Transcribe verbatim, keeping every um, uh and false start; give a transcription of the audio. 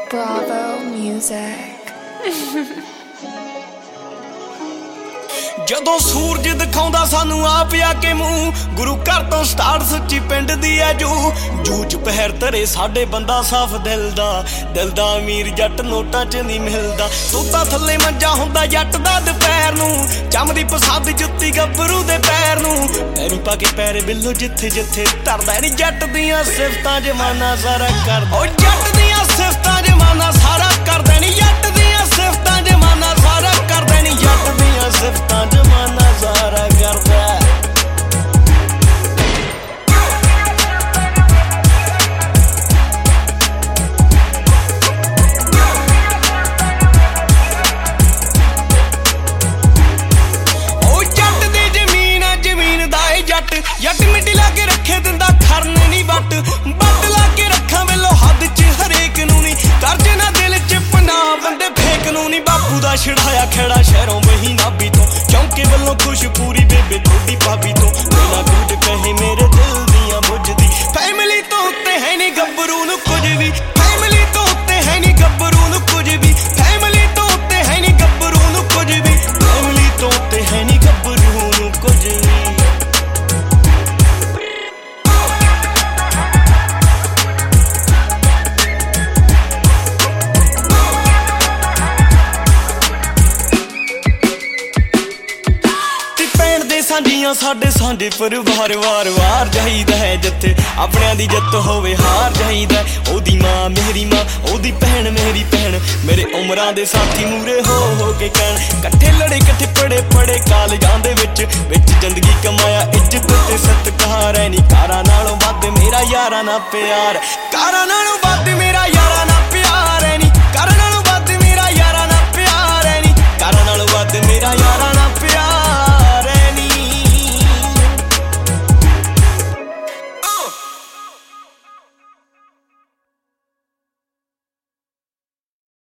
Bravo Music। ਜਦੋਂ ਸੂਰਜ ਦਿਖਾਉਂਦਾ ਸਾਨੂੰ ਆਪ ਆ ਕੇ ਮੂੰਹ, ਗੁਰੂ ਘਰ ਤੋਂ ਸਟਾਰਟ ਸੱਚੀ ਪਿੰਡ ਦੀ ਐ ਜੂ ਜੂ ਚ ਪਹਿਰ ਧਰੇ ਸਾਡੇ ਬੰਦਾ ਸਾਫ ਦਿਲ ਦਾ, ਦਿਲ ਦਾ ਅਮੀਰ ਜੱਟ ਨੋਟਾਂ ਚ ਨਹੀਂ ਮਿਲਦਾ। ਸੋਤਾ ਥੱਲੇ ਮੰਜਾ ਹੁੰਦਾ ਜੱਟ ਦਾ ਦੁਪਹਿਰ ਨੂੰ, ਚਮਦੀ ਪਸੰਦ ਜੁੱਤੀ ਗੱਭਰੂ ਦੇ ਪੈਰ ਨੂੰ, ਪੈਰੀ ਪਾ ਕੇ ਪੈਰ ਬਿੱਲੋ ਜਿੱਥੇ ਜਿੱਥੇ ਧਰਦਾ ਨੀ ਜੱਟ ਦੀਆਂ ਸਿਫਤਾਂ ਜਮਾਨਾ ਸਾਰਾ ਕਰਦਾ। ਓ ਜੱਟ ਦੀਆਂ ਸਿਫਤਾਂ ਜਮਾਨਾ ਸਾਰਾ ਕਰਦਾ ਨੀ, ਜੱਟ ਦੀਆਂ ਸਿਫਤਾਂ ਜਮਾਨਾ ਸਾਰਾ ਕਰਦਾ ਨੀ, ਜੱਟ ਦੀਆਂ ਸਿਫਤਾਂ ਜਮਾਨਾ ਸਾਰਾ ਕਰਦਾ। ਜੱਟ ਮਿੱਟੀ ਲਾ ਕੇ ਰੱਖੇ ਦਿੰਦਾ ਖਰਨ ਨੀ ਵੱਟ, ਵੱਟ ਲਾ ਕੇ ਰੱਖਾਂ ਵੇਲੋ ਹੱਦ ਚ ਹਰੇਕ ਨੂੰ ਨੀ, ਕਰਜੇ ਨਾ ਦਿਲ ਚ ਪਨਾ ਬੰਦੇ ਫੇਕ ਨੂੰ ਨੀ। ਬਾਪੂ ਦਾ ਛੜਾਇਆ ਖੇੜਾ ਸ਼ਹਿਰੋਂ ਵਹੀ ਨਾਭੀ ਤੋਂ, ਚੌਂਕੇ ਵੱਲੋਂ ਖੁਸ਼ ਪੂਰੀ ਬੇਬੇ ਥੋੜੀ ਭਾਬੀ ਤੋਂ, ਬਿਨਾ ਕੁਝ ਕਹੇ ਮੇਰੇ ਦਿਲ ਦੀਆਂ ਬੁੱਝਦੀ। ਫੈਮਿਲੀ ਤੋਂ ਉੱਤੇ ਹੈ ਨੀ ਗੱਭਰੂ ਨੂੰ ਕੁਝ ਵੀ, ਫੈਮਿਲੀ ਤੋਂ ਉੱਤੇ ਹੈ ਨੀ ਗੱਭਰੂ ਨੂੰ ਕੁਝ ਵੀ, ਫੈਮਿਲੀ ਤੋਂ ਉੱਤੇ ਹੈ ਨੀ ਗੱਭਰੂ ਨੂੰ ਕੁਝ ਵੀ, ਫੈਮਿਲੀ ਤੋਂ ਉੱਤੇ ਹੈ ਨੀ ਗੱਭਰੂ ਨੂੰ ਕੁਝ ਵੀ। ਸਾਂਝੀਆਂ ਸਾਡੇ ਸਾਂਝੇ ਪਰਿਵਾਰ ਵਾਰ ਵਾਰ ਜਾਈਦਾ ਹੈ, ਜਿੱਥੇ ਆਪਣਿਆਂ ਦੀ ਜਿੱਤ ਹੋਵੇ ਹਾਰ ਜਾਈਦਾ। ਉਹਦੀ ਮਾਂ ਮੇਰੀ ਮਾਂ, ਉਹਦੀ ਭੈਣ ਮੇਰੀ ਭੈਣ, ਮੇਰੇ ਉਮਰਾਂ ਦੇ ਸਾਥੀ ਮੂਰੇ ਹੋ ਹੋ ਕੇ ਕਹਿਣ, ਇਕੱਠੇ ਲੜੇ ਇਕੱਠੇ ਪੜੇ ਪੜੇ ਕਾਲਜਾਂ ਦੇ ਵਿੱਚ, ਵਿੱਚ ਜ਼ਿੰਦਗੀ ਕਮਾਇਆ ਇੱਜ਼ਤ ਤੇ ਸਤਿਕਾਰ। ਐ ਨੀ ਕਾਰਾਂ ਨਾਲੋਂ ਵੱਧ ਮੇਰਾ ਯਾਰਾਂ ਨਾਲ ਪਿਆਰ, ਕਾਰਾਂ ਨਾਲੋਂ ਵੱਧ ਮੇਰਾ ਯਾਰਾਂ